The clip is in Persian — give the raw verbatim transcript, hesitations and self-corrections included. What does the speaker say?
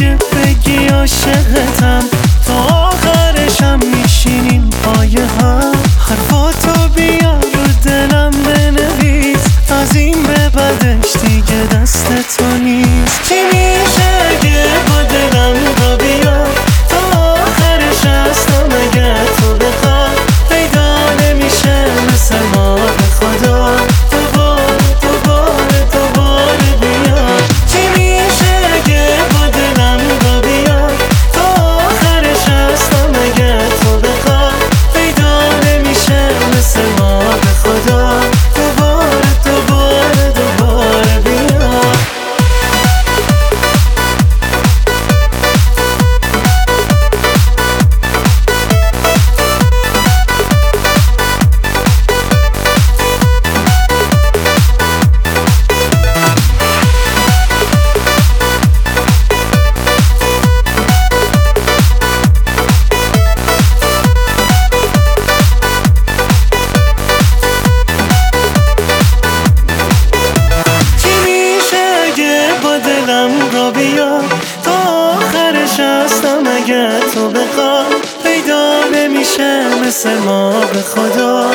اگه بگی عاشقتم تا آخرشم میشینیم پایه هم. حرفاتو بیا رو دلم بنویس، از این به بعدش دیگه دست تو نیست. چی میشه اگه با دلم را بیا تا آخرش هستم اگه تو بخوای پیدا نمیشه مثل ما به خدا. دوباره دوباره دوباره بیا. چی میشه اگه با دلم را بیا تا آخرش هستم اگه تو بخوای پیدا نمیشه مثل ما به خدا. دوباره دوباره دوباره بیا. بیا تا آخرش هستم اگه تو بخوای پیدا نمیشه مثل ما به خدا.